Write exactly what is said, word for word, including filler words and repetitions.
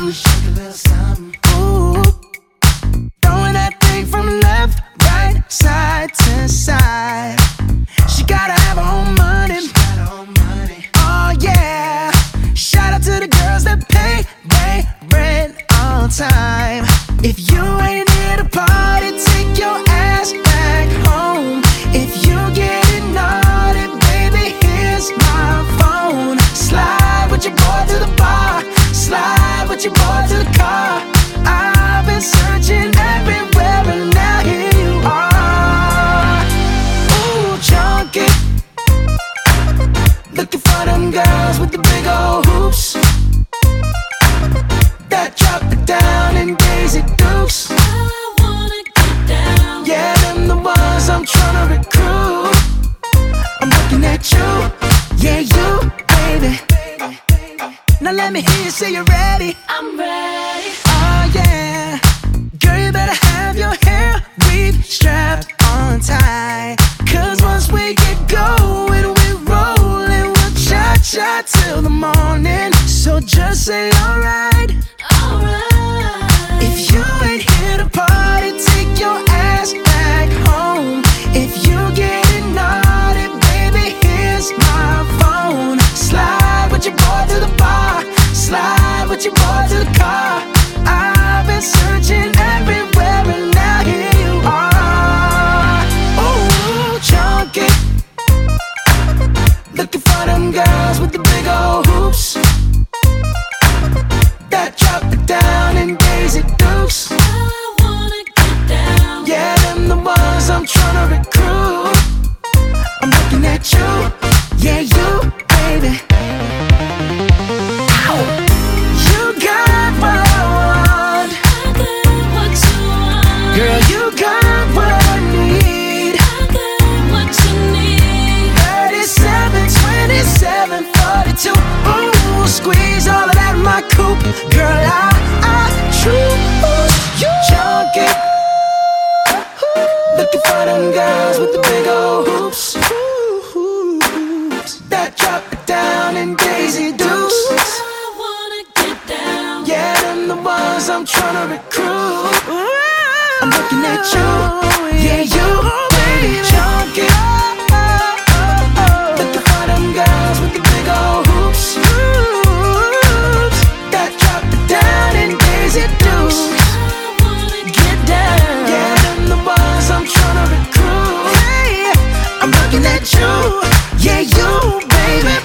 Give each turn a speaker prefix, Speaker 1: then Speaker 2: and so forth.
Speaker 1: something. Shake a little something. Ooh, throwing that thing from left, right, side to side. She gotta have her own money. She got her own money. Oh yeah. Shout out to the girls that pay their rent on time. If you ain't here to party, take your ass back home. If you getting naughty, baby, here's my phone. Slide with your boy to the bar. Slide with your boy to the car. I've been searching everywhere and now here you are. Ooh, junkie, looking for them girls with the big old hoops that drop it down in Daisy Dukes.
Speaker 2: I wanna get down.
Speaker 1: Yeah, them the ones I'm tryna recruit. I'm looking at you, yeah, you, baby. Now let me hear you say you're ready.
Speaker 2: I'm ready.
Speaker 1: Oh yeah, girl, you better have your hair weave strapped on tight. Cause once we get going, we rollin', we'll cha-cha till the morning. So just say alright.
Speaker 2: Alright.
Speaker 1: If you ain't here to party, take your ass back home. If you getting naughty, baby, here's my phone. Slide with your boy to the bar. Slide with your boy to the car. I've been searching everywhere and now here you are. Ooh, junkie, looking for them girls with the big old hoops that drop it down in Daisy Dukes.
Speaker 2: I wanna get down.
Speaker 1: Yeah, them the ones I'm tryna recruit. I'm looking at you, yeah, you, baby. Ow. You got what I want.
Speaker 2: I got what you want.
Speaker 1: Girl, you got what I need.
Speaker 2: I got what you need.
Speaker 1: thirty-seven, twenty-seven, forty-two. Ooh, squeeze all of that in my coupe. Girl, I, I choose you. Junkie, looking for them girls with the big old hoops that drop it down in Daisy Dukes.
Speaker 2: I wanna get down.
Speaker 1: Yeah, them the ones I'm tryna recruit. I'm looking at you, yeah, you, baby. Junkie, looking for them girls with the big old hoops that drop it down in Daisy Dukes.
Speaker 2: I wanna
Speaker 1: Get down, yeah, them the ones I'm tryna recruit. Hey, I'm looking at you, yeah, you, baby.